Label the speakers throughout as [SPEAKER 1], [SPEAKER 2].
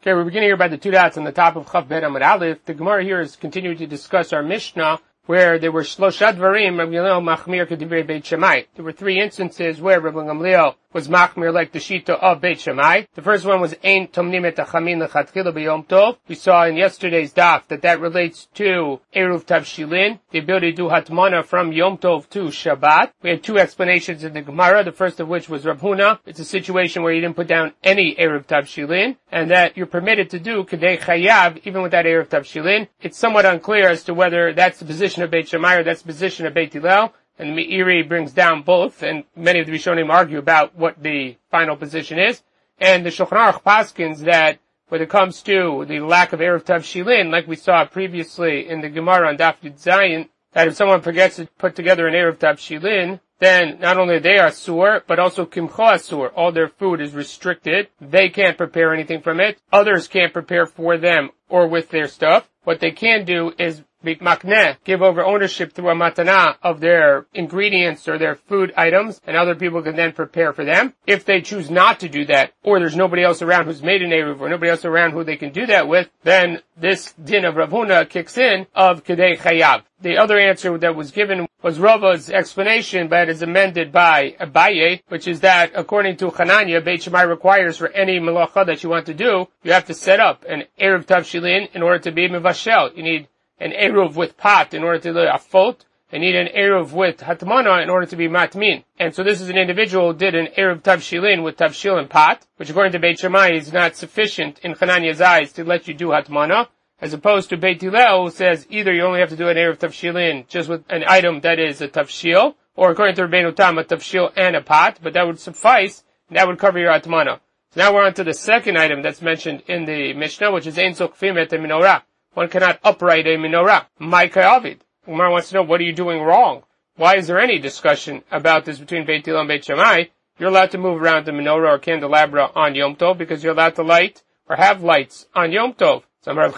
[SPEAKER 1] Okay, we're beginning here by the two dots on the top of Chav Bet Amud Aleph. The Gemara here is continuing to discuss our Mishnah, where there were Shlosha Dvarim, Rabbi Gamliel Machmir K'divrei Beit Shammai. There were three instances where Rabbi Gamliel was Machmir like the Shita of Beit Shammai. The first one was Ein Tomnim Et HaChamin L'Chatchila B'Yom Tov. We saw in yesterday's daf that relates to Eruv Tavshilin, the ability to do Hatmana from Yom Tov to Shabbat. We had two explanations in the Gemara, the first of which was Rav Huna. It's a situation where you didn't put down any Eruv Tavshilin, and that you're permitted to do Kedei Chayav even without Eruv Tavshilin. It's somewhat unclear as to whether that's the position of Beit Shammai or that's the position of Beit Hillel. And Meiri brings down both, and many of the Rishonim argue about what the final position is. And the Shulchan Aruch paskins that when it comes to the lack of Erev Tavshilin, like we saw previously in the Gemara on Daf Yud Zayin, that if someone forgets to put together an Erev Tavshilin, then not only they are asur, but also kimcha asur. All their food is restricted. They can't prepare anything from it. Others can't prepare for them or with their stuff. What they can do is makneh, give over ownership through a matana of their ingredients or their food items, and other people can then prepare for them. If they choose not to do that, or there's nobody else around who's made an eruv, or nobody else around who they can do that with, then this din of Rav Huna kicks in of Kedei Chayav. The other answer that was given was Rava's explanation, but is amended by Abaye, which is that according to Chananya, Beit Shammai requires for any melacha that you want to do, you have to set up an eruv tavshilin in order to be mevashel. You need an eruv with pot in order to do afot. They need an eruv with hatmana in order to be matmin. And so this is an individual who did an eruv tavshilin with tavshil and pot, which according to Beit Shammai is not sufficient in Chananya's eyes to let you do hatmana, as opposed to Beit Hillel, who says either you only have to do an eruv tavshilin just with an item that is a tavshil, or according to Rabbeinu Tam, a tavshil and a pot, but that would suffice, and that would cover your hatmana. So now we're on to the second item that's mentioned in the Mishnah, which is ein zokfim et menorah. One cannot upright a menorah. Mai kayavid. Umar wants to know, what are you doing wrong? Why is there any discussion about this between Beit Hillel and Beit Shammai? You're allowed to move around the menorah or candelabra on Yom Tov because you're allowed to light or have lights on Yom Tov. So dealing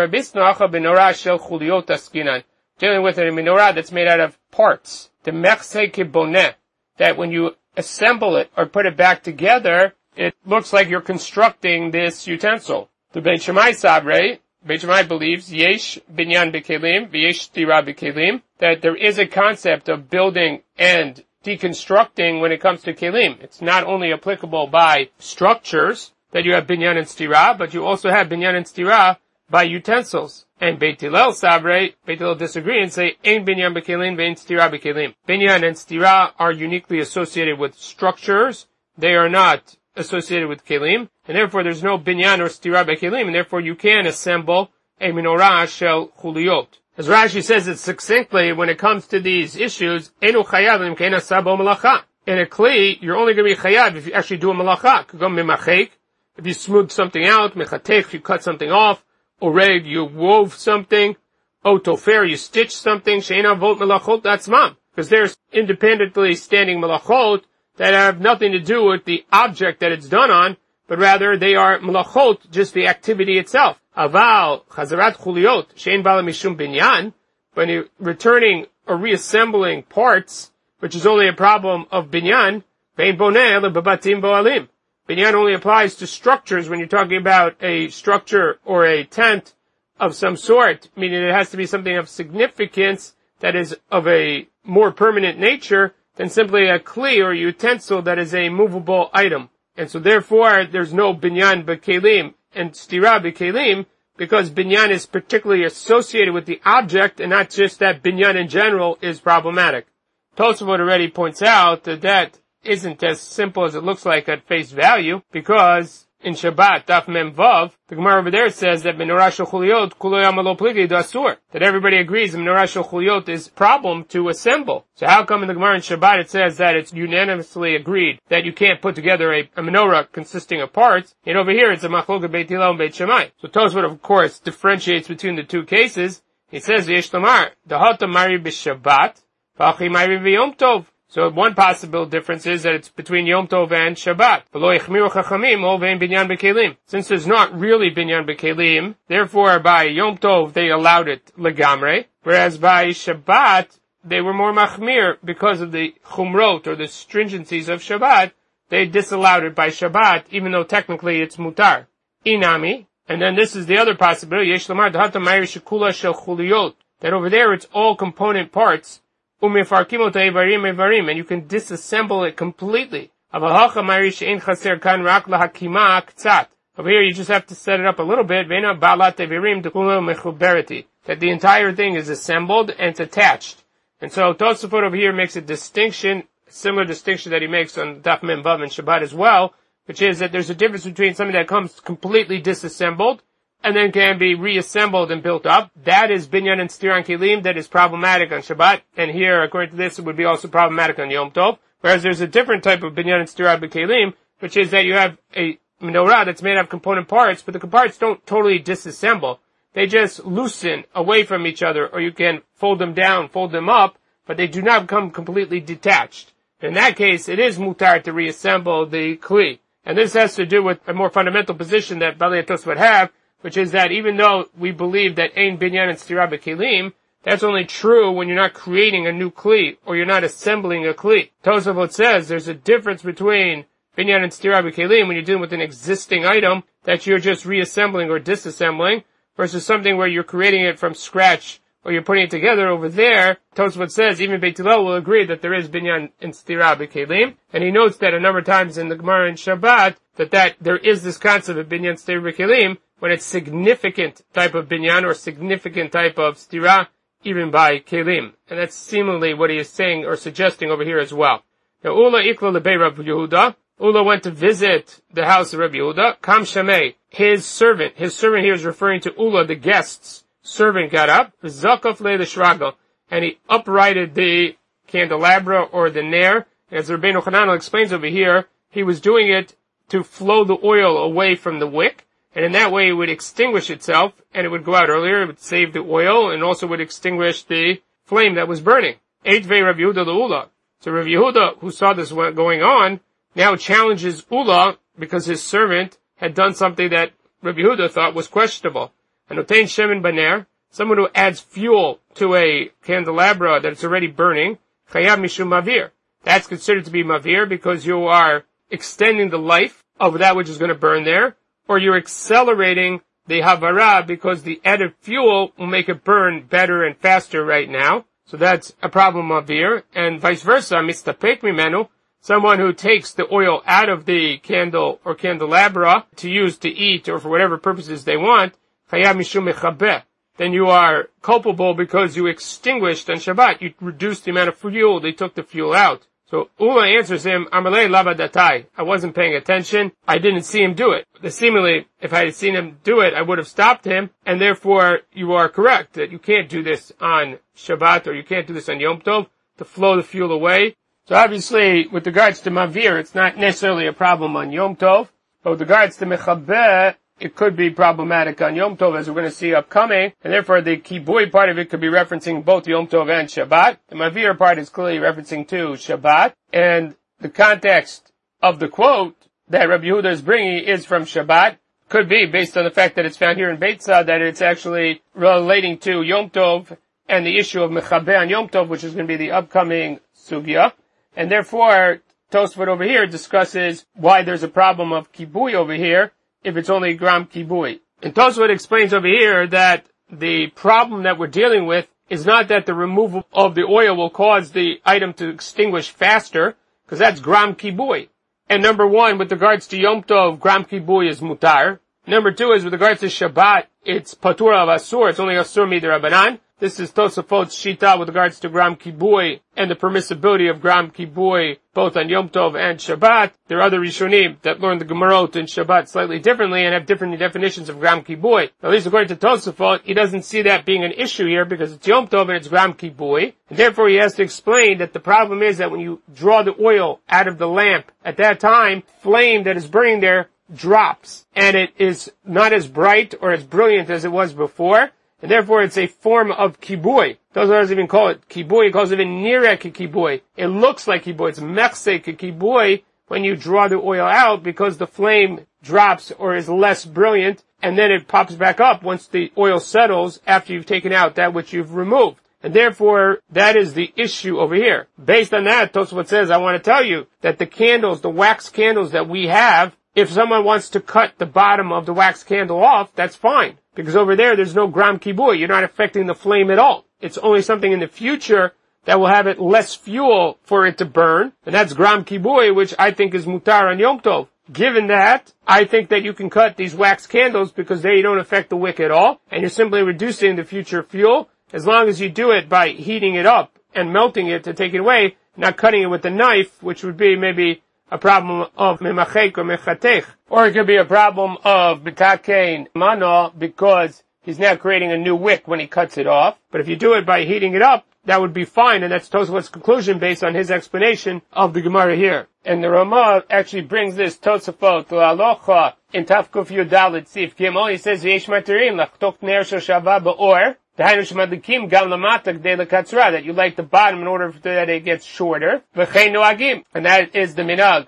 [SPEAKER 1] with a menorah that's made out of parts. The mechse kiboneh, that when you assemble it or put it back together, it looks like you're constructing this utensil. The Beit Shammai Sabre, Beit Shammai believes, yesh binyan bekelim, v'yesh stira bekelim, that there is a concept of building and deconstructing when it comes to kelim. It's not only applicable by structures, that you have binyan and stira, but you also have binyan and stira by utensils. And Beit Hillel Sabre, Beit Hillel disagree and say, ein binyan bekelim, v'ein stira bekelim. Binyan and stira are uniquely associated with structures. They are not associated with kelim, and therefore there's no binyan or stira bekelim, and therefore you can assemble a menorah shel chuliyot. As Rashi says it succinctly, when it comes to these issues, enu chayav im kein asabo malacha. In a kli, you're only going to be chayav if you actually do a malacha. Kugam mimachek, if you smooth something out, mechatech, if you cut something off, oreg, you wove something, otofer, you stitched something, she'ena vot melachot atzmam. Because there's independently standing malachot that have nothing to do with the object that it's done on, but rather they are malachot, just the activity itself. Aval, chazarat chuliyot, she'en bala mishum binyan, when you're returning or reassembling parts, which is only a problem of binyan, vein boneh lebabatim bo'alim. Binyan only applies to structures when you're talking about a structure or a tent of some sort, meaning it has to be something of significance that is of a more permanent nature than simply a kli or utensil that is a movable item. And so therefore, there's no binyan bekelim and stira bekelim, because binyan is particularly associated with the object and not just that binyan in general is problematic. Tosafot already points out that that isn't as simple as it looks like at face value, because in Shabbat, Daf Mem Vav, the Gemara over there says that menorah shel chuliyot kulo yama lo pligi dasur, that everybody agrees the menorah shel chuliyot is problem to assemble. So how come in the Gemara in Shabbat it says that it's unanimously agreed that you can't put together a menorah consisting of parts, and over here it's a machloket Beit Hillel and Beit Shammai. So Tosafot of course differentiates between the two cases. He says v'yesh lomar dahata mari b'Shabbat v'achi mari v'Yom Tov. So one possible difference is that it's between Yom Tov and Shabbat. Since there's not really binyan bekelim, therefore by Yom Tov they allowed it legamre, whereas by Shabbat they were more machmir because of the chumrot or the stringencies of Shabbat. They disallowed it by Shabbat, even though technically it's mutar. Inami, And then this is the other possibility, that over there it's all component parts, and you can disassemble it completely. Over here you just have to set it up a little bit, that the entire thing is assembled and it's attached. And so Tosafot over here makes a distinction, similar distinction that he makes on Daf Mem Vav and Shabbat as well, which is that there's a difference between something that comes completely disassembled and then can be reassembled and built up. That is binyan and stiran kelim, that is problematic on Shabbat. And here, according to this, it would be also problematic on Yom Tov. Whereas there's a different type of binyan and stiran kelim, which is that you have a menorah that's made of component parts, but the parts don't totally disassemble. They just loosen away from each other, or you can fold them down, fold them up, but they do not become completely detached. In that case, it is mutar to reassemble the kli. And this has to do with a more fundamental position that Balei Tosfot have, which is that even though we believe that ein binyan and stira b'kelim, that's only true when you're not creating a new kli, or you're not assembling a kli. Tosfot says there's a difference between binyan and stira b'kelim when you're dealing with an existing item that you're just reassembling or disassembling, versus something where you're creating it from scratch, or you're putting it together. Over there, Tosfot says even Beit Hillel will agree that there is binyan and stira b'kelim, and he notes that a number of times in the Gemara in Shabbat that there is this concept of binyan stira b'kelim when it's significant type of binyan or significant type of stira, even by kelim. And that's seemingly what he is saying or suggesting over here as well. Now, Ula ikla lebei Rav Yehuda. Ula went to visit the house of Rabbi Yehuda. Kam Shamei, his servant here is referring to Ula, the guest's servant, got up, Zakaf le l'shragal, and he uprighted the candelabra or the nair. As Rabbeinu Hananel explains over here, he was doing it to flow the oil away from the wick, and in that way it would extinguish itself, and it would go out earlier, it would save the oil, and also would extinguish the flame that was burning. Eitvei Rabbi Yehuda l'Ula. So Rabbi Yehuda, who saw this going on, now challenges Ula because his servant had done something that Rabbi Yehuda thought was questionable. Anotein shemen baner, someone who adds fuel to a candelabra that it's already burning, chayav mishum mavir. That's considered to be mavir because you are extending the life of that which is going to burn there, or you're accelerating the havara because the added fuel will make it burn better and faster right now. So that's a problem mavir, and vice versa, mistapek mimenu, someone who takes the oil out of the candle or candelabra to use to eat or for whatever purposes they want, chayav mishum mechabeh. Then you are culpable because you extinguished on Shabbat. You reduced the amount of fuel. They took the fuel out. So Ula answers him, Amalei lava datai. I wasn't paying attention. I didn't see him do it. Seemingly, if I had seen him do it, I would have stopped him. And therefore, you are correct that you can't do this on Shabbat or you can't do this on Yom Tov to flow the fuel away. So obviously, with regards to Mavir, it's not necessarily a problem on Yom Tov. But with regards to Mechabeh, it could be problematic on Yom Tov, as we're going to see upcoming. And therefore, the Kibui part of it could be referencing both Yom Tov and Shabbat. The Mavir part is clearly referencing to Shabbat. And the context of the quote that Rabbi Yehuda is bringing is from Shabbat. Could be, based on the fact that it's found here in Beitzah, that it's actually relating to Yom Tov and the issue of Mechabeh on Yom Tov, which is going to be the upcoming Sugya. And therefore, Tosfot over here discusses why there's a problem of Kibui over here, if it's only gram kibui. And Tosfot explains over here that the problem that we're dealing with is not that the removal of the oil will cause the item to extinguish faster, because that's gram kibui. And number one, with regards to Yom Tov, gram kibui is mutar. Number two is with regards to Shabbat, it's patur of asur, it's only asur midirabanan. This is Tosafot's shita with regards to gram kibui and the permissibility of gram kibui both on Yom Tov and Shabbat. There are other Rishonim that learn the Gemarot in Shabbat slightly differently and have different definitions of gram kibui. At least according to Tosafot, he doesn't see that being an issue here because it's Yom Tov and it's gram kibui. And therefore he has to explain that the problem is that when you draw the oil out of the lamp, at that time, flame that is burning there drops and it is not as bright or as brilliant as it was before. And therefore it's a form of kibui. Doesn't even call it kibui, he calls it even nirek kibui. It looks like kibui, it's mechse kibui when you draw the oil out because the flame drops or is less brilliant and then it pops back up once the oil settles after you've taken out that which you've removed. And therefore, that is the issue over here. Based on that, Tosfot says, I want to tell you that the candles, the wax candles that we have, if someone wants to cut the bottom of the wax candle off, that's fine. Because over there's no gram kibui. You're not affecting the flame at all. It's only something in the future that will have it less fuel for it to burn. And that's gram kibui, which I think is mutar on Yom Tov. Given that, I think that you can cut these wax candles because they don't affect the wick at all. And you're simply reducing the future fuel as long as you do it by heating it up and melting it to take it away, not cutting it with a knife, which would be maybe a problem of memachek or mechatech. Or it could be a problem of bitakein mano because he's now creating a new wick when he cuts it off. But if you do it by heating it up, that would be fine, and that's Tosafot's conclusion based on his explanation of the Gemara here. And the Ramah actually brings this Tosafot to Alocha in Tafkuf Yudalit Sif Gimel. He says, Yesh materim lachtok ner shel shava ba'or, that you light the bottom in order that it gets shorter. And that is the minhag.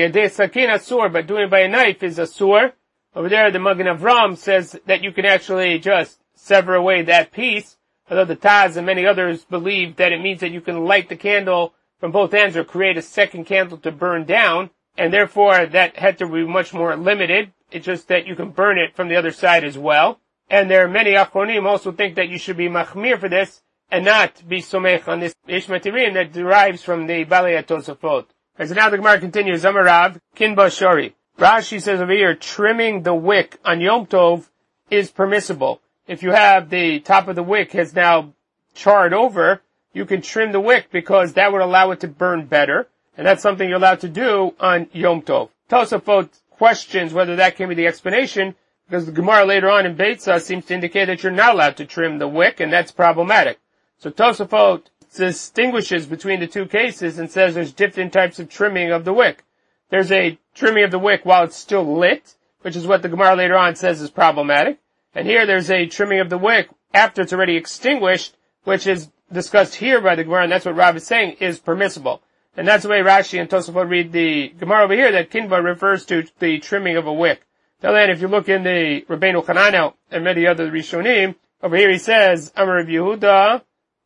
[SPEAKER 1] But doing it by a knife is asur. Over there, the Magen Avram says that you can actually just sever away that piece. Although the Taz and many others believe that it means that you can light the candle from both ends or create a second candle to burn down. And therefore, that had to be much more limited. It's just that you can burn it from the other side as well. And there are many Achronim also think that you should be machmir for this and not be somech on this Yesh Matirim that derives from the Balei Tosafot. As now the Gemara continues, Amarav, Kinba Shari. Rashi says over here, trimming the wick on Yom Tov is permissible. If you have the top of the wick has now charred over, you can trim the wick because that would allow it to burn better. And that's something you're allowed to do on Yom Tov. Tosafot questions whether that can be the explanation, because the Gemara later on in Beitzah seems to indicate that you're not allowed to trim the wick, and that's problematic. So Tosafot distinguishes between the two cases and says there's different types of trimming of the wick. There's a trimming of the wick while it's still lit, which is what the Gemara later on says is problematic. And here there's a trimming of the wick after it's already extinguished, which is discussed here by the Gemara, and that's what Rav is saying is permissible. And that's the way Rashi and Tosafot read the Gemara over here, that Kinba refers to the trimming of a wick. Now then, if you look in the Rabbeinu Chananel and many other Rishonim, over here he says, Amar Rav Yehuda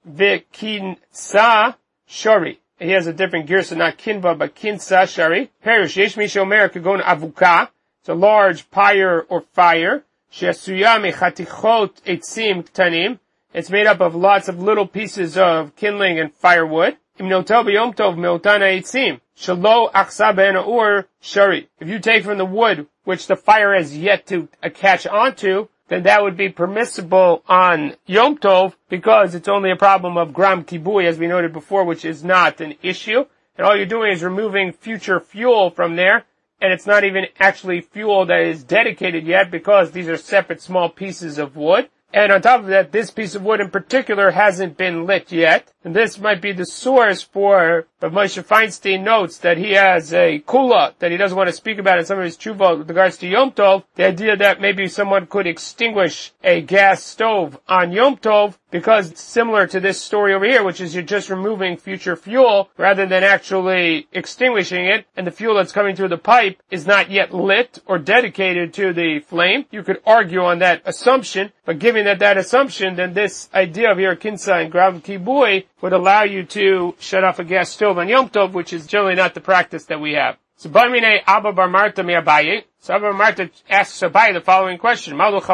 [SPEAKER 1] v'kinsa shari. He has a different girsa, not kinba, but kinsa shari. Perish, yesh mi shomer kagon avuka. It's a large pyre or fire. She'asuya mechatichot etzim ktanim. It's made up of lots of little pieces of kindling and firewood. Im notel b'yom tov meotana etzim. Shalo achsa ben or shari. If you take from the wood which the fire has yet to catch onto, then that would be permissible on Yom Tov because it's only a problem of gram kibui, as we noted before, which is not an issue. And all you're doing is removing future fuel from there, and it's not even actually fuel that is dedicated yet because these are separate small pieces of wood. And on top of that, this piece of wood in particular hasn't been lit yet. And this might be the source for, but Moshe Feinstein notes that he has a kula that he doesn't want to speak about in some of his tshuva with regards to Yom Tov. The idea that maybe someone could extinguish a gas stove on Yom Tov because it's similar to this story over here, which is you're just removing future fuel rather than actually extinguishing it. And the fuel that's coming through the pipe is not yet lit or dedicated to the flame. You could argue on that assumption, but given that assumption, then this idea of here, kinsa and gram kibui, would allow you to shut off a gas stove on Yom Tov, which is generally not the practice that we have. So Abba Bar Marta mi Abaye. So Abba Bar Marta asks Abaye the following question. On Yom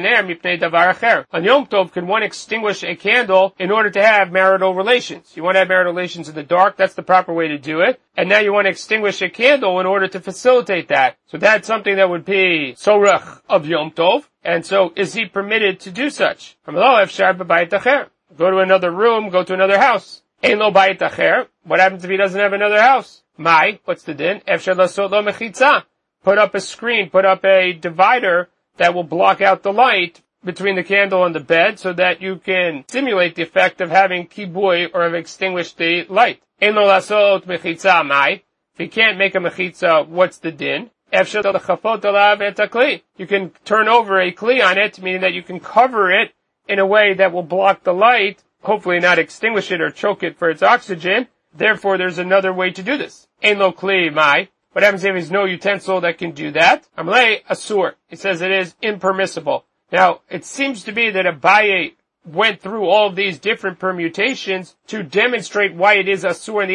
[SPEAKER 1] Tov, can one extinguish a candle in order to have marital relations? You want to have marital relations in the dark, that's the proper way to do it. And now you want to extinguish a candle in order to facilitate that. So that's something that would be sorach of Yom Tov. And so is he permitted to do such? Go to another room, go to another house. Ein lo bayit acher. What happens if he doesn't have another house? Mai, what's the din? Efshar lasot lo mechitza. Put up a screen, put up a divider that will block out the light between the candle and the bed so that you can simulate the effect of having kibui or have extinguished the light. Ein lo lasot mechitza mai. If you can't make a mechitza, what's the din? Efshar lechafot alav et hakli. You can turn over a kli on it, meaning that you can cover it in a way that will block the light, hopefully not extinguish it or choke it for its oxygen. Therefore, there's another way to do this. Ein lo kli mai. What happens if there's no utensil that can do that? Amalei asur. He says it is impermissible. Now, it seems to be that Abaye went through all of these different permutations to demonstrate why it is asur in the end.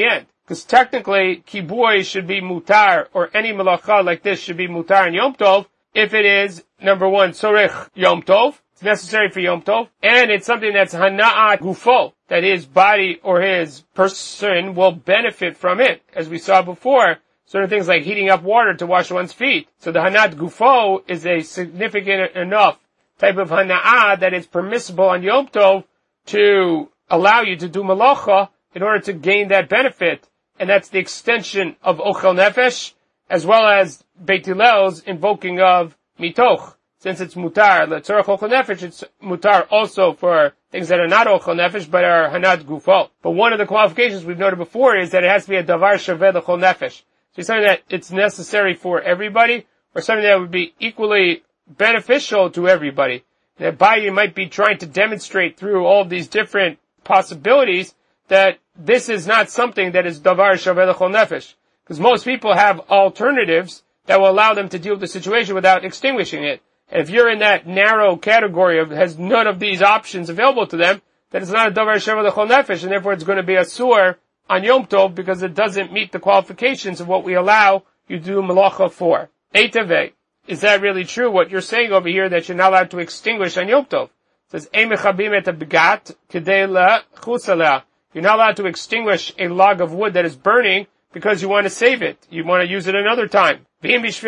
[SPEAKER 1] Because technically, kibui should be mutar, or any malacha like this should be mutar in Yom Tov, if it is, number one, tzorech Yom Tov, it's necessary for Yom Tov, and it's something that's hana'at gufo, that his body or his person will benefit from it. As we saw before, certain things like heating up water to wash one's feet. So the hana'at gufo is a significant enough type of hana'ah that it's permissible on Yom Tov to allow you to do malacha in order to gain that benefit. And that's the extension of ochel nefesh, as well as Beit Hillel's invoking of mitoch. Since it's mutar, letzorach ochel nefesh, it's mutar also for things that are not ochel nefesh, but are hanat gufo. But one of the qualifications we've noted before is that it has to be a davar shaveh l'chol nefesh. So something that it's necessary for everybody, or something that would be equally beneficial to everybody. That Abaye might be trying to demonstrate through all of these different possibilities that this is not something that is davar shaveh l'chol nefesh. Because most people have alternatives that will allow them to deal with the situation without extinguishing it. And if you're in that narrow category of has none of these options available to them, then it's not a davar shaveh l'chol nefesh, and therefore it's going to be asur on Yom Tov because it doesn't meet the qualifications of what we allow you to do malacha for. Eitaveh. Is that really true? What you're saying over here that you're not allowed to extinguish on Yom Tov. It says, Ein mechabim et habegat kedei lechus aleh. You're not allowed to extinguish a log of wood that is burning because you want to save it. You want to use it another time. If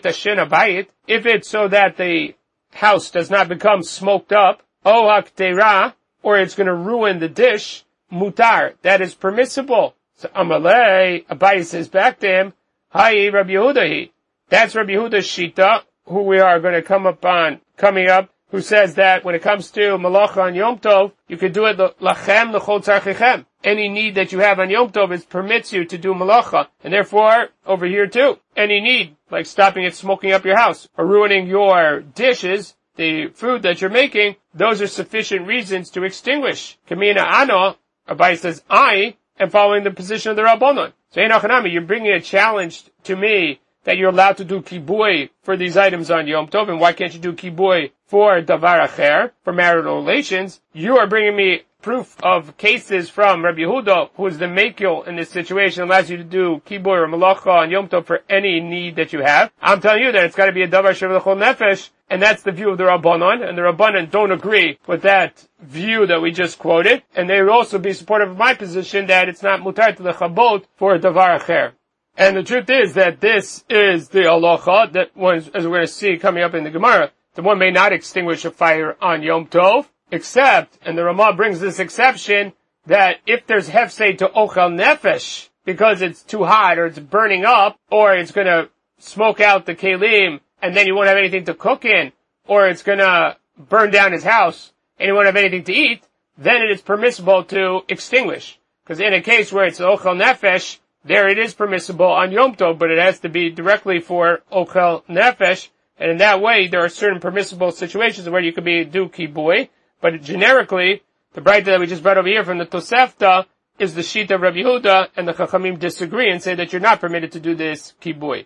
[SPEAKER 1] it's so that the house does not become smoked up, or it's going to ruin the dish, mutar, that is permissible. So Amalei, Abaye says back to him, Hayi Rabbi Yehuda. That's Rabbi Yehuda's shita, who we are going to coming up, who says that when it comes to malacha on Yom Tov, you could do it lachem l'chol tzarchichem. Any need that you have on Yom Tov permits you to do malacha. And therefore, over here too, any need, like stopping it smoking up your house, or ruining your dishes, the food that you're making, those are sufficient reasons to extinguish. Kamina ano, Abaye says, I am following the position of the Rabbanon. So Enochanami, you're bringing a challenge to me that you're allowed to do kibui for these items on Yom Tov, and why can't you do kibui for davar acher, for marital relations? You are bringing me proof of cases from Rabbi Yehuda, who is the mekil in this situation, allows you to do kibui or malacha on Yom Tov for any need that you have. I'm telling you that it's got to be a davar shaveh l'chol nefesh, and that's the view of the Rabbanon, and the Rabbanon don't agree with that view that we just quoted, and they would also be supportive of my position that it's not mutar to the chabot for davar acher. And the truth is that this is the halacha that one, as we're going to see coming up in the Gemara, that one may not extinguish a fire on Yom Tov, except, and the Ramah brings this exception, that if there's hefsei to ochel nefesh, because it's too hot, or it's burning up, or it's going to smoke out the kelim, and then you won't have anything to cook in, or it's going to burn down his house, and you won't have anything to eat, then it is permissible to extinguish. Because in a case where it's ochel nefesh, there it is permissible on Yom Tov, but it has to be directly for ochel nefesh, and in that way there are certain permissible situations where you could do kibui, but generically, the Braita that we just brought over here from the Tosefta is the sheet of Rabbi Yehuda, and the Chachamim disagree and say that you're not permitted to do this kibui.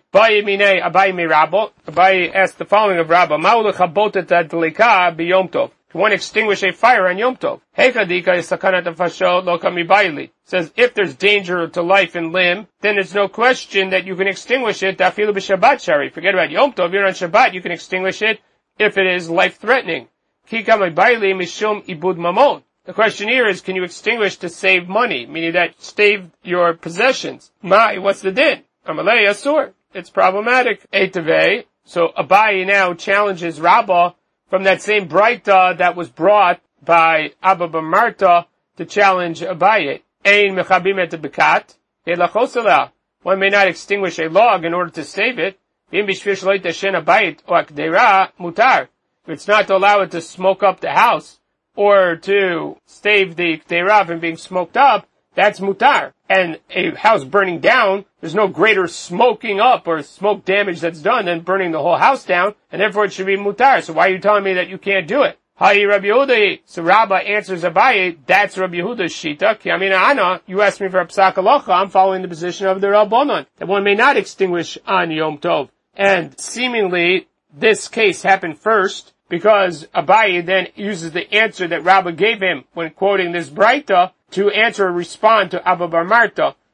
[SPEAKER 1] Abaye asked the following of Rabba, Ma'u lechabotet adlika b'Yom Tov. Can one extinguish a fire on Yom Tov? Says, if there's danger to life and limb, then there's no question that you can extinguish it. Forget about Yom Tov. If you're on Shabbat, you can extinguish it if it is life-threatening. The question here is, can you extinguish to save money? Meaning that save your possessions. What's the din? Amalei asur. It's problematic. Eitaveh. So Abaye now challenges Rabbah from that same Braita that was brought by Abba bar Marta to challenge Abaye. Ein mechabim et bekat, elachos aleh. One may not extinguish a log in order to save it. If it's not to allow it to smoke up the house, or to save the k'deira from being smoked up, that's mutar. And a house burning down, there's no greater smoking up or smoke damage that's done than burning the whole house down, and therefore it should be mutar. So why are you telling me that you can't do it? Hayi Rabbi Yehuda. So Rabbah answers Abaye, that's Rabbi Yehuda's shita. Ki amina ana, you asked me for a psak halacha, I'm following the position of the Rabbanon, that one may not extinguish on Yom Tov. And seemingly, this case happened first, because Abaye then uses the answer that Rabbah gave him when quoting this Braita to answer or respond to Abba bar Marta.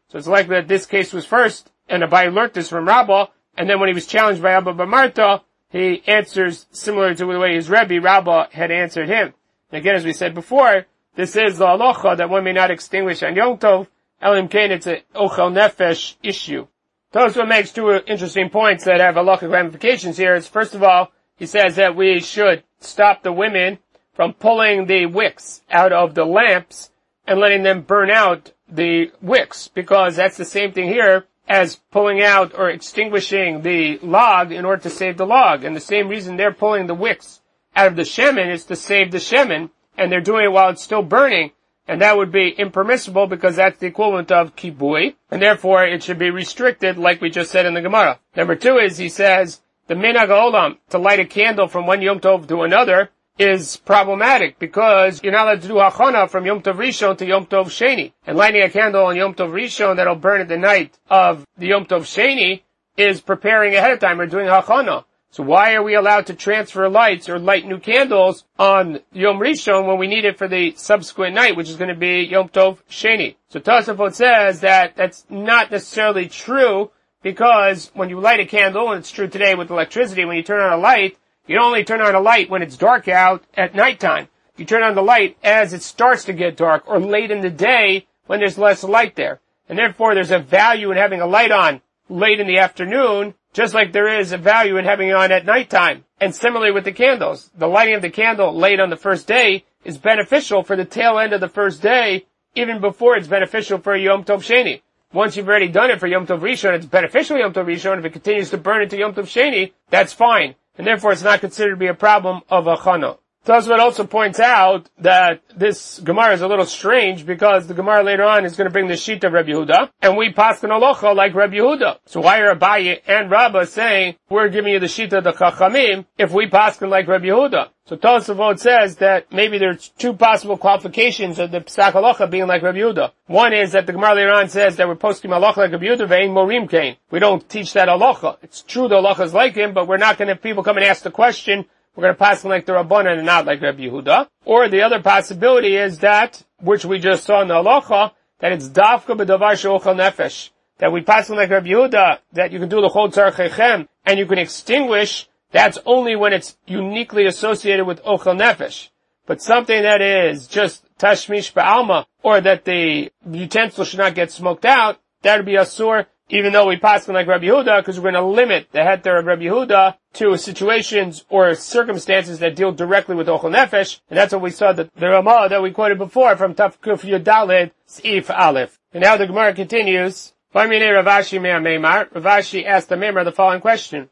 [SPEAKER 1] So it's likely that this case was first, and Abaye learned this from Rabbah, and then when he was challenged by Abba bar Marta, he answers similar to the way his Rebbe, Rabbah, had answered him. And again, as we said before, this is the halacha that one may not extinguish on Yom Tov, Elim Kain, it's an Ochel Nefesh issue. Tosfos makes two interesting points that have halachic ramifications here. It's, first of all, he says that we should stop the women from pulling the wicks out of the lamps and letting them burn out the wicks, because that's the same thing here as pulling out or extinguishing the log in order to save the log. And the same reason they're pulling the wicks out of the shemen is to save the shemen, and they're doing it while it's still burning. And that would be impermissible because that's the equivalent of kibui, and therefore it should be restricted like we just said in the Gemara. Number two is, he says, the minhag ha'olam, to light a candle from one Yom Tov to another, is problematic because you're not allowed to do hachana from Yom Tov Rishon to Yom Tov Sheni. And lighting a candle on Yom Tov Rishon that'll burn at the night of the Yom Tov Sheni is preparing ahead of time or doing hachana. So why are we allowed to transfer lights or light new candles on Yom Rishon when we need it for the subsequent night, which is going to be Yom Tov Sheni? So Tosafot says that that's not necessarily true, because when you light a candle, and it's true today with electricity, when you turn on a light, you don't only turn on a light when it's dark out at nighttime. You turn on the light as it starts to get dark or late in the day when there's less light there. And therefore there's a value in having a light on late in the afternoon, just like there is a value in having it on at nighttime. And similarly with the candles. The lighting of the candle late on the first day is beneficial for the tail end of the first day, even before it's beneficial for Yom Tov Sheni. Once you've already done it for Yom Tov Rishon, it's beneficial Yom Tov Rishon. If it continues to burn into Yom Tov Sheni, that's fine. And therefore it's not considered to be a problem of achana. Tosfot also points out that this Gemara is a little strange because the Gemara later on is going to bring the Shita of Rabbi Yehuda, and we paskin halacha like Rabbi Yehuda. So why are Abaye and Rabbah saying, we're giving you the Shita of the Chachamim if we paskin like Rabbi Yehuda? So Tosfot says that maybe there's two possible qualifications of the Psak halacha being like Rabbi Yehuda. One is that the Gemara later on says that we're posting halacha like Rabbi Yehuda, ve'ein morim kain. We don't teach that halacha. It's true the halacha is like him, but we're not going to have people come and ask the question, we're going to pass them like the Rabbanan and not like Rabbi Yehuda. Or the other possibility is that, which we just saw in the halacha, that it's dafka b'davar she'ochel nefesh. That we pass them like Rabbi Yehuda, that you can do the chol tzar chechem, and you can extinguish, that's only when it's uniquely associated with ochel nefesh. But something that is just tashmish ba'alma, or that the utensil should not get smoked out, that would be asur, even though we pass them like Rabbi Yehuda, because we're going to limit the heter of Rabbi Yehuda to situations or circumstances that deal directly with Ochel Nefesh, and that's what we saw that the Ramah that we quoted before from Taf Kuf Yudalid S'if Aleph. And now the Gemara continues. Ravashi asked the Meimar the following question.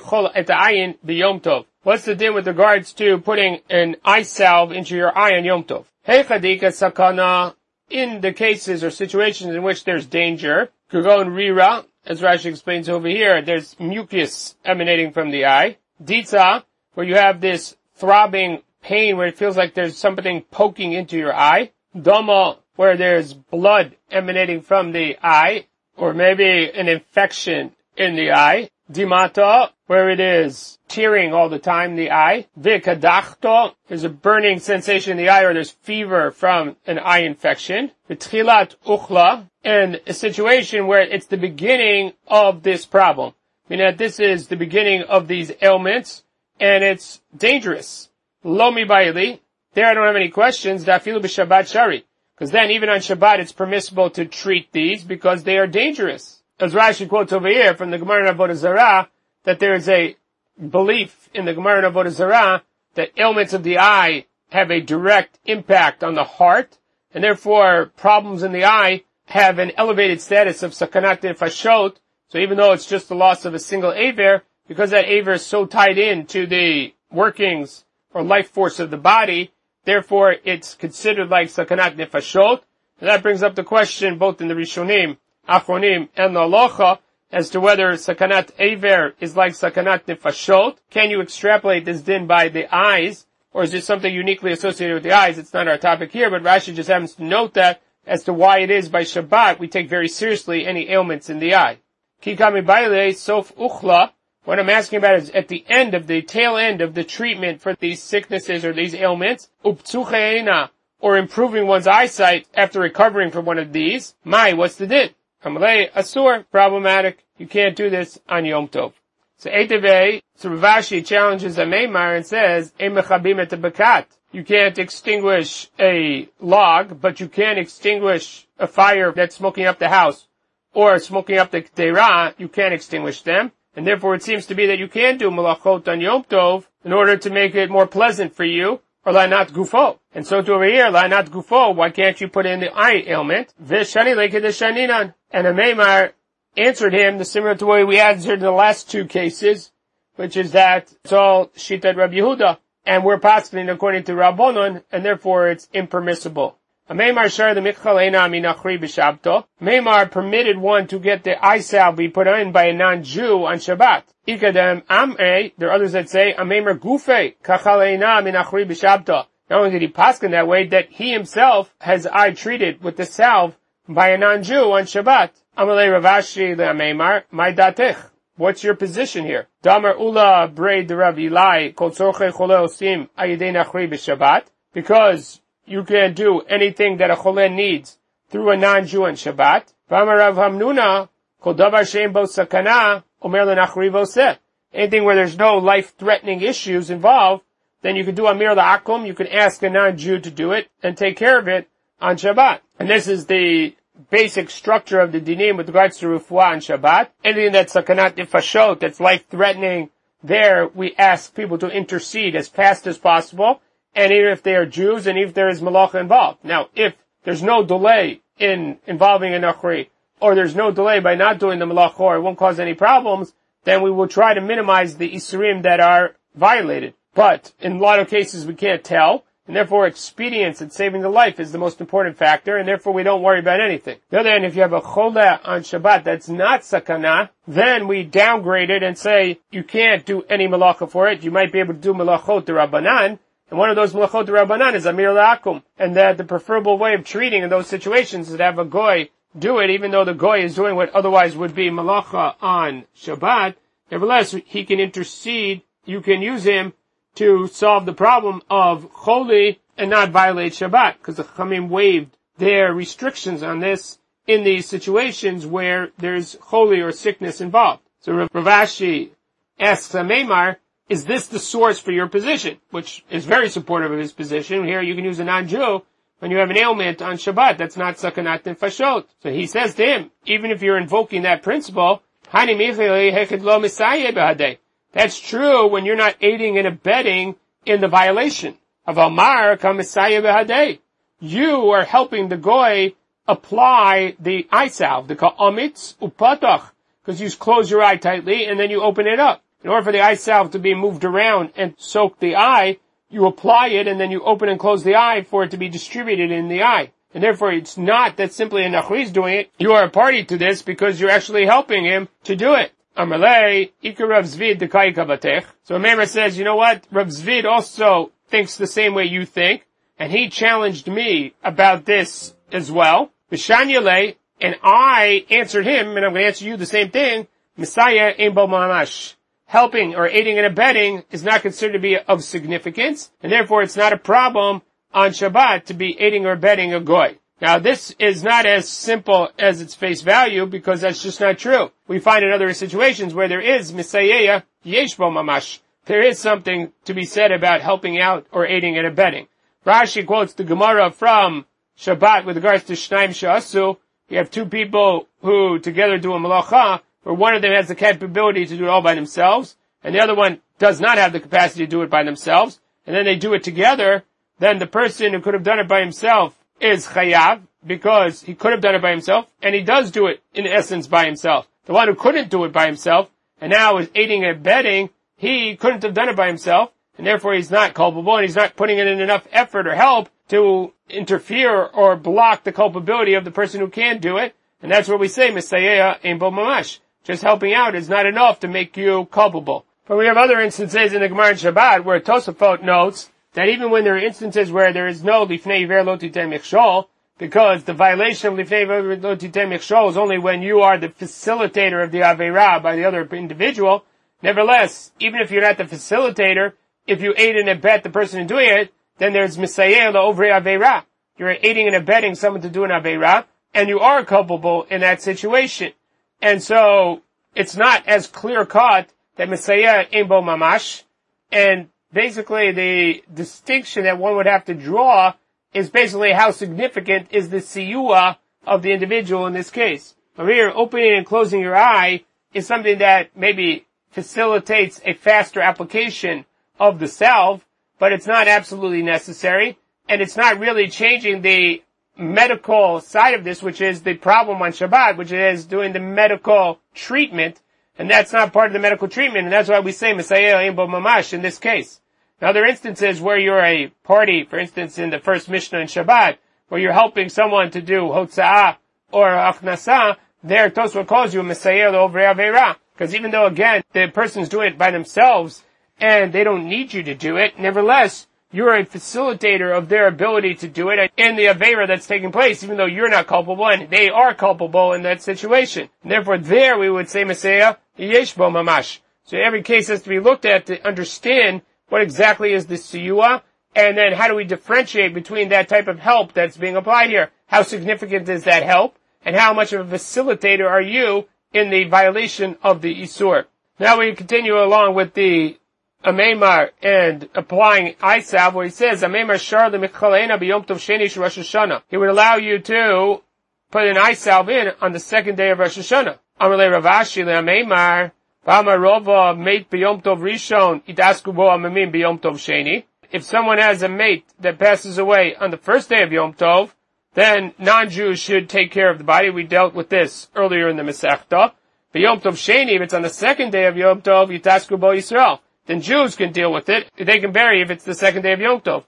[SPEAKER 1] What's the din with regards to putting an eye salve into your eye on Yom Tov? In the cases or situations in which there's danger, Kugon Rira, as Rashi explains over here, there's mucus emanating from the eye. Ditza, where you have this throbbing pain where it feels like there's something poking into your eye. Doma, where there's blood emanating from the eye, or maybe an infection in the eye. Dimata, where it is tearing all the time in the eye. Vikadachto, there's a burning sensation in the eye, or there's fever from an eye infection. V'tchilat uchla, and a situation where it's the beginning of this problem. Meaning that this is the beginning of these ailments, and it's dangerous. Lomi bayili, there I don't have any questions. Dafilu b'Shabbat shari, because then even on Shabbat it's permissible to treat these because they are dangerous. As Rashi quotes over here from the Gemara in Avodah Zarah, that there is a belief in the Gemara in Avodah Zarah that ailments of the eye have a direct impact on the heart, and therefore problems in the eye have an elevated status of sakanat nefashot. So even though it's just the loss of a single aver, because that aver is so tied in to the workings or life force of the body, therefore it's considered like sakanat nefashot. And that brings up the question both in the Rishonim, Achronim, and the Halacha as to whether sakanat aver is like sakanat nefashot. Can you extrapolate this din by the eyes, or is it something uniquely associated with the eyes? It's not our topic here, but Rashi just happens to note that as to why it is by Shabbat we take very seriously any ailments in the eye. Kikami baile sof uchla. What I'm asking about is at the end of the tail end of the treatment for these sicknesses or these ailments, uptzucheina, or improving one's eyesight after recovering from one of these. What's the din? Amalei Asur, problematic. You can't do this on Yom Tov. So Eitavei, so Rav Ashi challenges a Meimar and says, Ein mechabim et bekat. You can't extinguish a log, but you can extinguish a fire that's smoking up the house, or smoking up the K'derah. You can't extinguish them. And therefore it seems to be that you can do malachot on Yom Tov in order to make it more pleasant for you, or la'nat gufo. And so to over here, la'nat gufo, why can't you put in the eye ailment? V'shani lekedeshaninan. And a Meimar answered him the similar to the way we answered in the last two cases, which is that it's all shitat Rabbi Yehuda, and we're passing according to Rabbanon, and therefore it's impermissible. Meimar permitted one to get the eye salve be put in by a non-Jew on Shabbat. There are others that say, not only did he paskin that way, that he himself has eye treated with the salve by a non-Jew on Shabbat. Amalei Rav Ashi le'ameimar, my datech. What's your position here? Damar ula brei de Rav Ilai kol tzorchei chole osim ayidei nachri b'Shabbat, because you can't do anything that a chole needs through a non-Jew on Shabbat. V'amar Rav Hamnuna kol davar she'en bo sakana omer lenachri voseh. Anything where there's no life-threatening issues involved, then you could do amir la'akum. You can ask a non-Jew to do it and take care of it on Shabbat. And this is the basic structure of the dinim with regards to refuah on Shabbat. Anything that's sakanat nefashot, that's life-threatening, there we ask people to intercede as fast as possible, and even if they are Jews, and if there is malacha involved. Now, if there's no delay in involving a nachri, or there's no delay by not doing the malacha, or it won't cause any problems, then we will try to minimize the isurim that are violated. But in a lot of cases we can't tell, and therefore expedience in saving the life is the most important factor, and therefore we don't worry about anything. The other hand, if you have a cholah on Shabbat that's not sakana, then we downgrade it and say you can't do any malacha for it. You might be able to do malachot d'Rabbanan, and one of those malachot d'Rabbanan is amir la'akum, and that the preferable way of treating in those situations is to have a goy do it, even though the goy is doing what otherwise would be malacha on Shabbat. Nevertheless, he can intercede. You can use him to solve the problem of choli and not violate Shabbat, because the Chachamim waived their restrictions on this in these situations where there's choli or sickness involved. So Rav Ashi asks Meimar, is this the source for your position? Which is very supportive of his position. Here you can use a non-Jew when you have an ailment on Shabbat that's not sakanat nefashot. So he says to him, even if you're invoking that principle, that's true when you're not aiding and abetting in the violation of Amar Kamisaya Behadeh. You are helping the goy apply the eye salve, the ka'amitz upatach, because you close your eye tightly and then you open it up. In order for the eye salve to be moved around and soak the eye, you apply it and then you open and close the eye for it to be distributed in the eye. And therefore it's not that simply a nachri is doing it. You are a party to this because you're actually helping him to do it. Amalei, Ikar Rav Zvid Dekai Kavatech. So Meimar says, you know what? Rav Zvid also thinks the same way you think, and he challenged me about this as well. V'shanyalei, and I answered him, and I'm going to answer you the same thing. Messiah Ein Bo Mamash. Helping or aiding and abetting is not considered to be of significance, and therefore it's not a problem on Shabbat to be aiding or abetting a goy. Now this is not as simple as its face value, because that's just not true. We find in other situations where there is Misayeh Yesh Bo Mamash. There is something to be said about helping out or aiding and abetting. Rashi quotes the Gemara from Shabbat with regards to Shnaim Sha'asu. You have two people who together do a malacha, where one of them has the capability to do it all by themselves, and the other one does not have the capacity to do it by themselves, and then they do it together. Then the person who could have done it by himself is chayav, because he could have done it by himself, and he does do it in essence by himself. The one who couldn't do it by himself, and now is aiding and abetting, he couldn't have done it by himself, and therefore he's not culpable, and he's not putting in enough effort or help to interfere or block the culpability of the person who can do it, and that's what we say, Misayeh Ein Bo Mamash. Just helping out is not enough to make you culpable. But we have other instances in the Gemara in Shabbat where Tosafot notes that even when there are instances where there is no lifnei iver lo titeh michshol, because the violation of lifnei iver lo titeh michshol is only when you are the facilitator of the aveirah by the other individual. Nevertheless, even if you're not the facilitator, if you aid and abet the person in doing it, then there's misayeh lo ovri aveirah. You're aiding and abetting someone to do an aveirah. and you are culpable in that situation. And so, it's not as clear-cut that Messiah ain't bo mamash, and basically the distinction that one would have to draw is basically how significant is the siyua of the individual in this case. Over here, opening and closing your eye is something that maybe facilitates a faster application of the salve, but it's not absolutely necessary, and it's not really changing the medical side of this, which is the problem on Shabbat, which is doing the medical treatment, and that's not part of the medical treatment, and that's why we say Messiah Ein Bo Mamash in this case. Now, there are instances where you're a party, for instance, in the first Mishnah in Shabbat, where you're helping someone to do Hotza'ah or Achnasah, there Tosfot calls you a Messiah over Aveira. Because even though, again, the person's doing it by themselves, and they don't need you to do it, nevertheless, you're a facilitator of their ability to do it in the Aveira that's taking place, even though you're not culpable, and they are culpable in that situation. And therefore, there we would say Messiah Yesh Bo Mamash. So every case has to be looked at to understand what exactly is the siyua, and then how do we differentiate between that type of help that's being applied here? How significant is that help? And how much of a facilitator are you in the violation of the Isur? Now we continue along with the Ameimar and applying eye salve, where he says, Ameimar shar lemichalena b'yom tov sheni shel Rosh Hashanah. He would allow you to put an eye salve in on the second day of Rosh Hashanah. Amar le Rav Ashi le Ameimar, v'amar rova meit b'yom tov rishon, itasku bo amamim b'yom tov sheni. If someone has a mate that passes away on the first day of Yom Tov, then non-Jews should take care of the body. We dealt with this earlier in the Masechta. But Yom Tov Sheni, if it's on the second day of Yom Tov, Yitasku Bo Yisrael, then Jews can deal with it. They can bury if it's the second day of Yom Tov.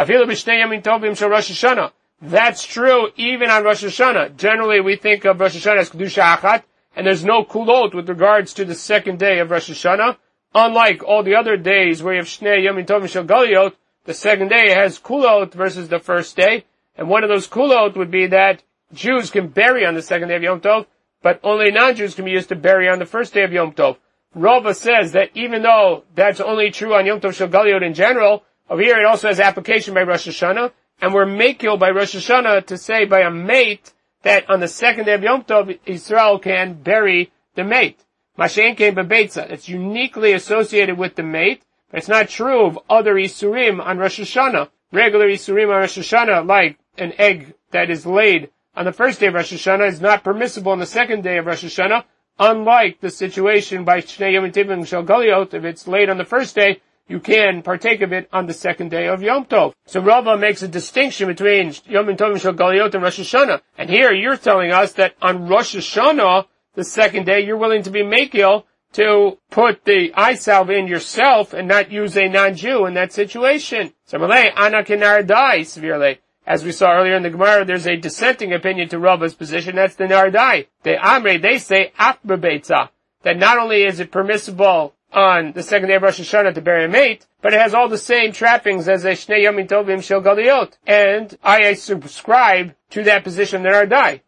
[SPEAKER 1] That's true even on Rosh Hashanah. Generally, we think of Rosh Hashanah as Kedusha Achat, and there's no kulot with regards to the second day of Rosh Hashanah. Unlike all the other days where you have Shnei Yom Tovim Shel Galiot, the second day has kulot versus the first day. And one of those kulot would be that Jews can bury on the second day of Yom Tov, but only non-Jews can be used to bury on the first day of Yom Tov. Rava says that even though that's only true on Yom Tov Shel Galiot in general, over here it also has application by Rosh Hashanah, and we're makil by Rosh Hashanah to say by a mate that on the second day of Yom Tov, Israel can bury the mate. Mashen came bebeitza. It's uniquely associated with the mate, but it's not true of other Isurim on Rosh Hashanah. Regular Isurim on Rosh Hashanah, like an egg that is laid on the first day of Rosh Hashanah, is not permissible on the second day of Rosh Hashanah, unlike the situation by Shnei Yom Tovim Shel Galiot. If it's laid on the first day, you can partake of it on the second day of Yom Tov. So Rava makes a distinction between Yom Tovim Shel Galiot and Rosh Hashanah. And here you're telling us that on Rosh Hashanah, the second day, you're willing to be makil to put the eye salve in yourself and not use a non-Jew in that situation. As we saw earlier in the Gemara, there's a dissenting opinion to Rava's position. That's the Nardai. The Amrei, they say, that not only is it permissible on the second day of Rosh Hashanah to bury a mate, but it has all the same trappings as a Shnei Yom Tovim Shel Galiot. And I subscribe to that position, the Nardai.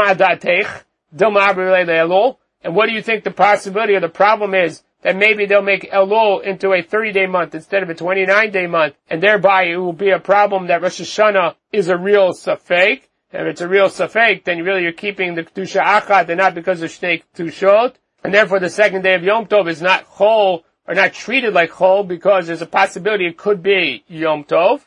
[SPEAKER 1] And what do you think the possibility or the problem is that maybe they'll make Elul into a 30-day month instead of a 29-day month, and thereby it will be a problem that Rosh Hashanah is a real safek. And if it's a real safek, then really you're keeping the Kedusha Achat and not because of Shnei Kedushot. And therefore the second day of Yom Tov is not chol, or not treated like chol, because there's a possibility it could be Yom Tov.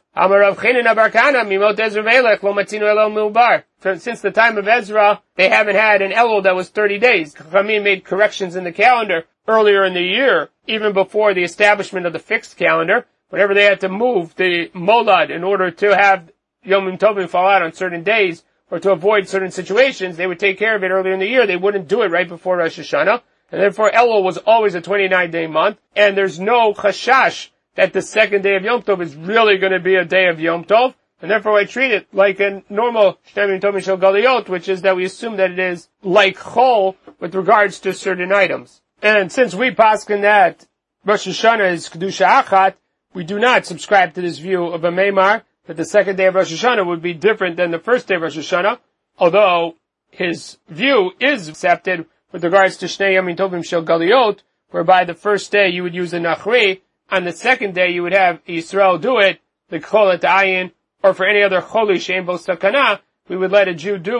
[SPEAKER 1] Since the time of Ezra, they haven't had an Elul that was 30 days. Chachamim made corrections in the calendar earlier in the year, even before the establishment of the fixed calendar, whenever they had to move the Molad in order to have Yom Tovim fall out on certain days, or to avoid certain situations, they would take care of it earlier in the year. They wouldn't do it right before Rosh Hashanah. And therefore Elul was always a 29-day month, and there's no chashash that the second day of Yom Tov is really going to be a day of Yom Tov, and therefore I treat it like a normal Shnei Yom Tovim Shel Galiot, which is that we assume that it is like chol with regards to certain items. And since we paskin that Rosh Hashanah is Kedusha Achat, we do not subscribe to this view of a Meimar, that the second day of Rosh Hashanah would be different than the first day of Rosh Hashanah, although his view is accepted with regards to Shnei Yom Tovim Shel Galiot, whereby the first day you would use a Nachri, on the second day you would have Yisrael do it, the Chol et Ayin, or for any other Choli Shein Bo Sakana, we would let a Jew do it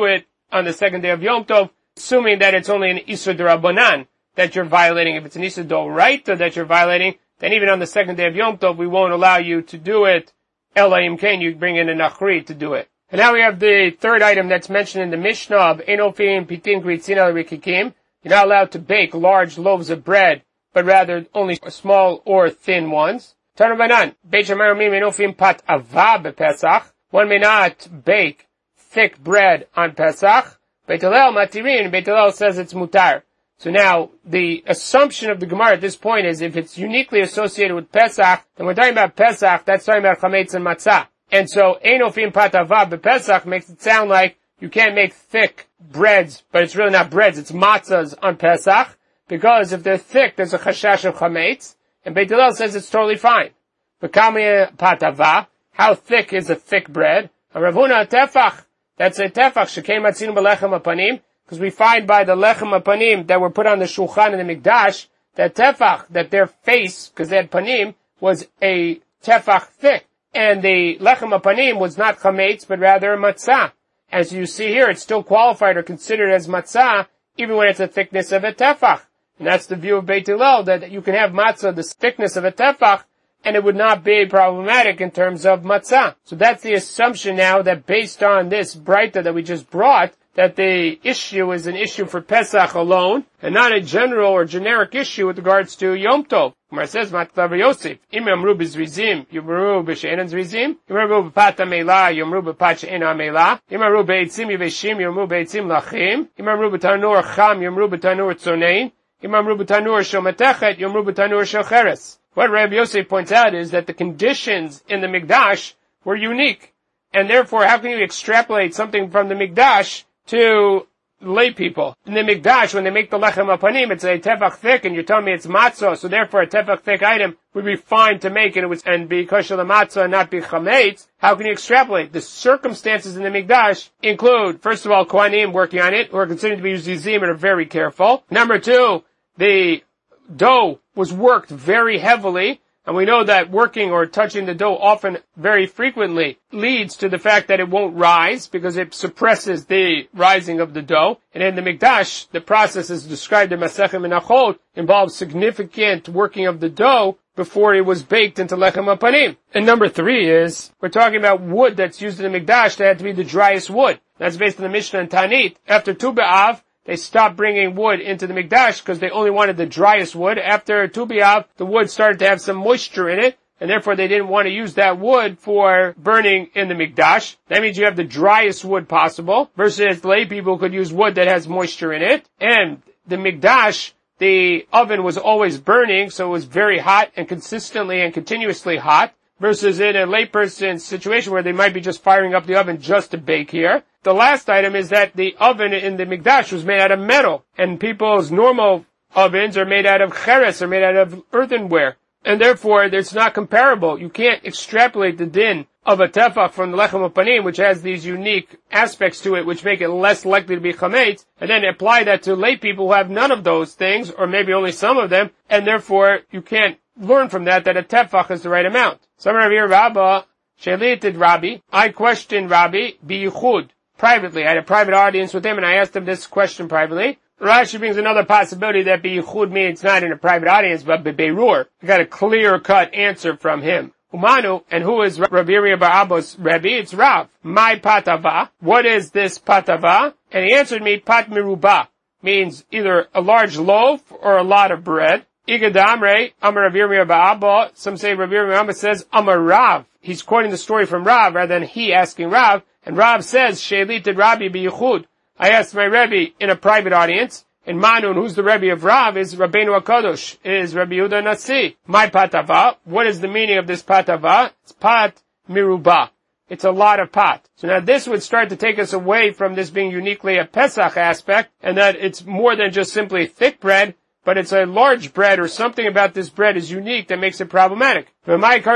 [SPEAKER 1] on the second day of Yom Tov, assuming that it's only an Isur D'Rabbanan that you're violating. If it's an Isur D'Oraita that you're violating, then even on the second day of Yom Tov, we won't allow you to do it. Ela im kain, you bring in a Nachri to do it. And now we have the third item that's mentioned in the Mishnah of Enofim Pitin Gritzin al Rikikim. You're not allowed to bake large loaves of bread, but rather only small or thin ones. Tanabanan, Beit Shammai omrim Enofim Pat Ava bePesach. One may not bake thick bread on Pesach. Beit Hillel Matirin, Beit Hillel says it's mutar. So now, the assumption of the Gemara at this point is if it's uniquely associated with Pesach, then we're talking about Pesach, that's talking about Chametz and Matzah. And so, Enofim Pat Ava bePesach makes it sound like you can't make thick breads, but it's really not breads, it's matzahs on Pesach, because if they're thick, there's a chashash of chametz, and Beit Hillel says it's totally fine. V'kami Pat Ava, how thick is a thick bread? A Rav Huna tefach, that's a tefach, shekei matzinu b'lechem apanim, because we find by the lechem apanim that were put on the shulchan in the mikdash, that tefach, that their face, because they had panim, was a tefach thick. And the lechem apanim was not chametz, but rather matzah. As you see here, it's still qualified or considered as matzah, even when it's a thickness of a tefach. And that's the view of Beit Hillel, that you can have matzah, the thickness of a tefach, and it would not be problematic in terms of matzah. So that's the assumption now that based on this breita that we just brought, that the issue is an issue for Pesach alone, and not a general or generic issue with regards to Yom Tov. Gemara says, Matlav Yosef, Im Yamru b'Zrizim, Yamru b'She'enan Zrizim, Yamru b'Pat HaMelah, Yamru b'Pat She'en HaMelah, Yamru b'Eitzim Yiveshim, Yamru b'Eitzim Lachim, Yamru b'Tanur Cham, Yamru b'Tanur Tzonein, Yamru b'Tanur Shel Metechet, Yamru b'Tanur Shel Cheres. What Rabbi Yosef points out is that the conditions in the Mikdash were unique, and therefore how can you extrapolate something from the Mikdash to lay people? In the Mikdash, when they make the lechem apanim, it's a tefach thick, and you're telling me it's matzah, so therefore a tefach thick item would be fine to make, and be kosher the matzah and not be chametz. How can you extrapolate? The circumstances in the Mikdash include, first of all, Kohanim working on it, who are considered to be zizim and are very careful. Number two, the dough was worked very heavily, and we know that working or touching the dough often, very frequently, leads to the fact that it won't rise, because it suppresses the rising of the dough. And in the Mikdash, the process is described in Masechet Menachot, involves significant working of the dough before it was baked into lechem apanim. And number three is, we're talking about wood that's used in the Mikdash that had to be the driest wood. That's based on the Mishnah and Tanit. After Tu B'Av, they stopped bringing wood into the Mikdash because they only wanted the driest wood. After Tu B'Av, the wood started to have some moisture in it, and therefore they didn't want to use that wood for burning in the Mikdash. That means you have the driest wood possible, versus lay people could use wood that has moisture in it. And the Mikdash, the oven was always burning, so it was very hot and consistently and continuously hot, versus in a layperson's situation where they might be just firing up the oven just to bake here. The last item is that the oven in the Mikdash was made out of metal, and people's normal ovens are made out of cheres, or made out of earthenware. And therefore, it's not comparable. You can't extrapolate the din of a tefach from the lechem apanim, which has these unique aspects to it, which make it less likely to be chametz, and then apply that to lay people who have none of those things, or maybe only some of them, and therefore, you can't learn from that a tefach is the right amount. Some Rabbi Rabba, Shelited Rabbi, I questioned Rabbi, B'yichud, privately. I had a private audience with him, and I asked him this question privately. Rashi brings another possibility that B'yichud means not in a private audience, but B'beirur. I got a clear-cut answer from him. Umanu, and who is Rabbi Yirmiyah bar Abba's Rebbe? It's Rav. My patava. What is this patava? And he answered me, pat miruba, means either a large loaf or a lot of bread. Igadamre, Amar Rabbi Yirmiyah bar Abba. Some say Rabbi Yirmiyah bar Abba says Amar Rav. He's quoting the story from Rav rather than he asking Rav. And Rav says, She'elited Rabbi b'yichud. I asked my Rebbe in a private audience, and Manun, who's the Rebbe of Rav, is Rabbeinu HaKadosh, is Rabbi Yehuda Nasi. My patava, what is the meaning of this patava? It's pat miruba. It's a lot of pot. So now this would start to take us away from this being uniquely a Pesach aspect, and that it's more than just simply thick bread, but it's a large bread, or something about this bread is unique that makes it problematic. So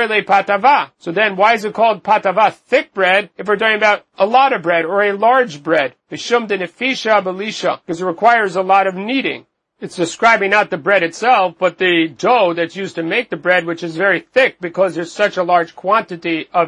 [SPEAKER 1] then why is it called patava, thick bread, if we're talking about a lot of bread, or a large bread? Because it requires a lot of kneading. It's describing not the bread itself, but the dough that's used to make the bread, which is very thick because there's such a large quantity of it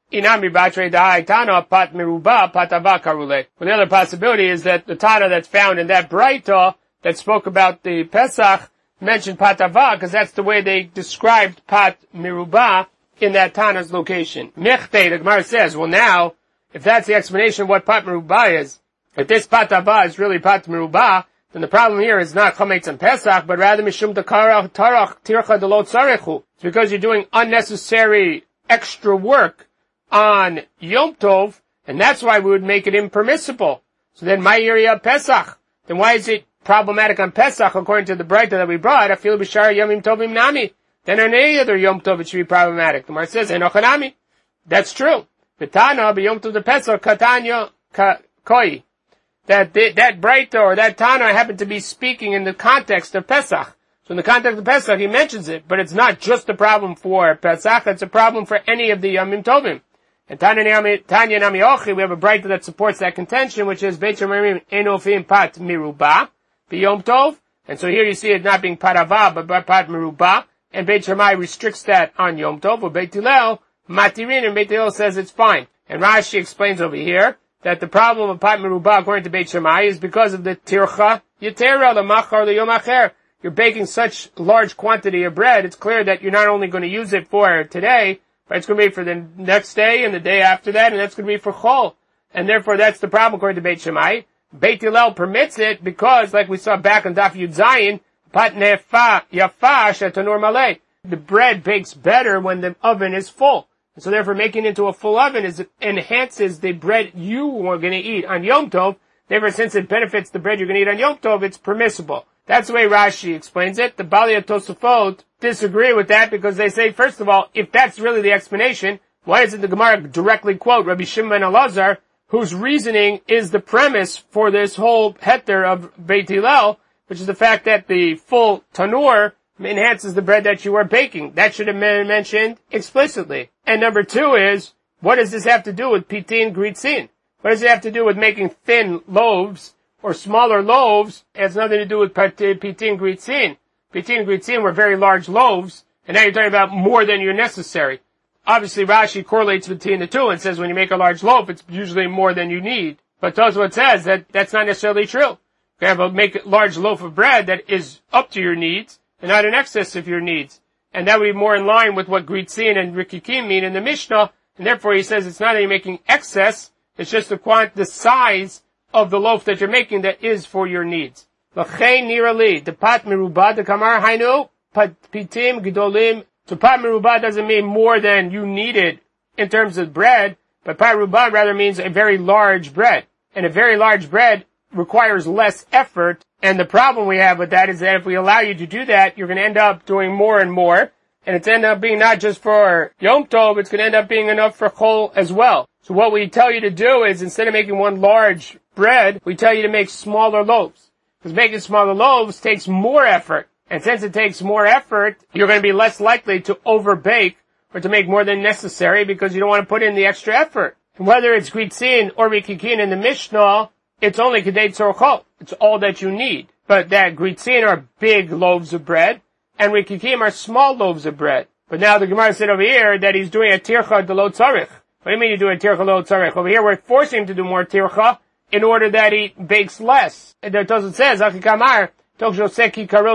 [SPEAKER 1] Inami batre dai tana pat meruba patava karule. Well, the other possibility is that the Tana that's found in that Braita that spoke about the Pesach mentioned patava, because that's the way they described pat meruba in that Tana's location. Mechte, the Gemara says, well now, if that's the explanation of what pat meruba is, if this patava is really pat meruba, then the problem here is not chametz and Pesach, but rather mishum dekarach tarach tircha delot zarechu. It's because you're doing unnecessary extra work on Yom Tov, and that's why we would make it impermissible. So then, ma'iriya Pesach. Then why is it problematic on Pesach, according to the Braita that we brought? I feel b'shar yomim tovim nami. Then on any other Yom Tov it should be problematic. The Gemara says, enochanami. That's true. V'tana b'Yom Tov the Pesach katanya koi. That Braita or that Tana happened to be speaking in the context of Pesach. So in the context of Pesach, he mentions it, but it's not just a problem for Pesach, it's a problem for any of the Yomim Tovim. And Tanya Nami Ochi, we have a Braita that supports that contention, which is Beit Shemarim Enofim Pat Miruba, B'Yom Tov. And so here you see it not being Patava, but Pat Miruba. And Beit Shammai restricts that on Yom Tov. Or Beit Hillel, Matirin, and Beit Hillel says it's fine. And Rashi explains over here that the problem of Pat Miruba, according to Beit Shammai, is because of the Tircha Yetera, the Machar, the Yom Acher. You're baking such large quantity of bread, it's clear that you're not only going to use it for today, but it's going to be for the next day and the day after that, and that's going to be for Chol. And therefore that's the problem according to Beit Shammai. Beit Hillel permits it because, like we saw back on Daf Yud Zayin, Pat Nefa Yafa Shetanur Malay. The bread bakes better when the oven is full. And so therefore making it into a full oven enhances the bread you are going to eat on Yom Tov. Therefore, since it benefits the bread you're going to eat on Yom Tov, it's permissible. That's the way Rashi explains it. The Balei Tosafot disagree with that because they say, first of all, if that's really the explanation, why doesn't the Gemara directly quote Rabbi Shimon ben Elazar, whose reasoning is the premise for this whole heter of Beit Hillel, which is the fact that the full tanur enhances the bread that you are baking. That should have been mentioned explicitly. And number two is, what does this have to do with pitin gritzin? What does it have to do with making thin loaves or smaller loaves? It has nothing to do with pitin gritzin. Pitin gritzin were very large loaves, and now you're talking about more than you're necessary. Obviously, Rashi correlates between the two and says when you make a large loaf, it's usually more than you need. But Tosfot says that that's not necessarily true. You can make a large loaf of bread that is up to your needs and not in excess of your needs. And that would be more in line with what gritzin and rikikim mean in the Mishnah. And therefore, he says it's not that you're making excess, it's just the size of the loaf that you're making that is for your needs. L'chein nirali, the pat merubah, the kamar hainu, pitim gedolim. So pat merubah doesn't mean more than you needed in terms of bread, but pat merubah rather means a very large bread. And a very large bread requires less effort. And the problem we have with that is that if we allow you to do that, you're going to end up doing more and more. And it's end up being not just for Yom Tov, it's going to end up being enough for Chol as well. So what we tell you to do is, instead of making one large bread, we tell you to make smaller loaves. Because making smaller loaves takes more effort. And since it takes more effort, you're going to be less likely to overbake or to make more than necessary because you don't want to put in the extra effort. And whether it's gritzin or rikikin in the Mishnah, it's only kedei tzorchot. It's all that you need. But that gritzin are big loaves of bread, and rikikim are small loaves of bread. But now the Gemara said over here that he's doing a tircha de lo tzarich. What do you mean you do a tircha lo tzarich? Over here we're forcing him to do more tircha in order that he bakes less. And the Tosfot says, Achikamar, our fear is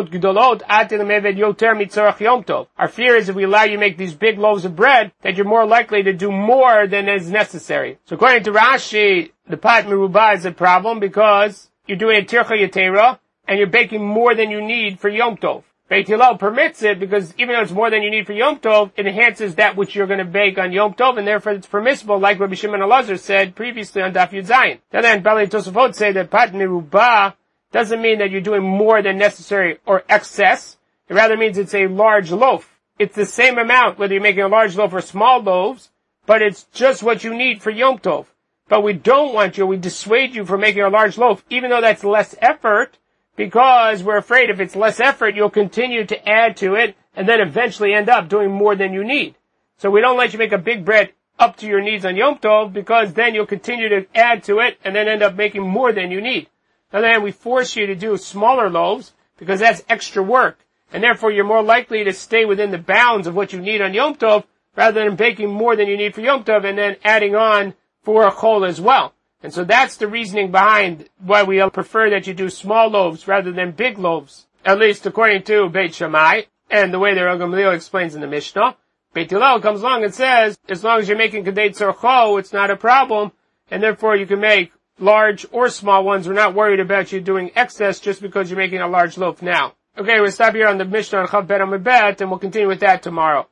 [SPEAKER 1] if we allow you to make these big loaves of bread, that you're more likely to do more than is necessary. So according to Rashi, the pat merubah is a problem because you're doing a tircha yetera and you're baking more than you need for Yom Tov. Beit Hillel permits it because even though it's more than you need for Yom Tov, it enhances that which you're going to bake on Yom Tov, and therefore it's permissible, like Rabbi Shimon Elazar said previously on Daf Yud Zayin. Then Balei Tosafot say that pat merubah doesn't mean that you're doing more than necessary or excess. It rather means it's a large loaf. It's the same amount whether you're making a large loaf or small loaves, but it's just what you need for Yom Tov. But we dissuade you from making a large loaf, even though that's less effort, because we're afraid if it's less effort, you'll continue to add to it and then eventually end up doing more than you need. So we don't let you make a big bread up to your needs on Yom Tov because then you'll continue to add to it and then end up making more than you need. And then we force you to do smaller loaves because that's extra work. And therefore you're more likely to stay within the bounds of what you need on Yom Tov rather than baking more than you need for Yom Tov and then adding on for a chol as well. And so that's the reasoning behind why we prefer that you do small loaves rather than big loaves, at least according to Beit Shammai, and the way the Rav Gamliel explains in the Mishnah. Beit Hillel comes along and says, as long as you're making Kedei Tzorcho, it's not a problem, and therefore you can make large or small ones. We're not worried about you doing excess just because you're making a large loaf now. Okay, we'll stop here on the Mishnah on Chav Bet Amud Bet, and we'll continue with that tomorrow.